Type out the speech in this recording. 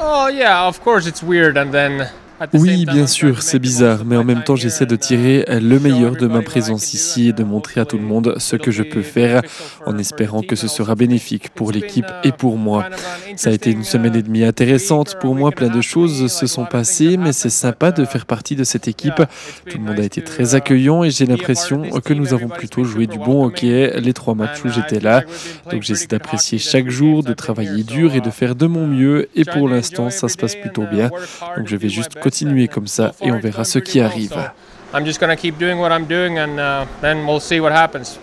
Oh yeah, of course it's weird and then at the Oui, same time bien I'm trying sûr, to c'est make the most bizarre, of mais en my même time temps, here j'essaie de and tirer le show meilleur de ma everybody what I can présence do ici et and de montrer à tout le hopefully monde ce it'll que je peux be faire beneficial en for the espérant que team ce and sera also for me. bénéfique pour It's been l'équipe et pour moi. kind of an Ça a été une interesting semaine et demie week intéressante or a pour moi, week and a plein de half for choses me, se like a sont lot of things have passées, mais c'est happened, but sympa de faire partie de cette équipe. yeah, it's Tout le been monde a nice été to très accueillant et j'ai be a part of l'impression this que team. nous avons Everybody's plutôt been joué super du bon welcoming hockey les 3 matchs and où it j'étais feels là. like we've been playing Donc pretty j'essaie good d'apprécier hockey the chaque 2 games jour, de I've been here. travailler So dur et de faire de mon mieux et trying pour to enjoy l'instant ça every se passe day and plutôt bien. work hard Donc and je vais do my juste best continuer and comme so ça et far on it's verra going ce pretty qui well. arrive. So I'm just gonna keep doing what I'm doing and then we'll see what happens.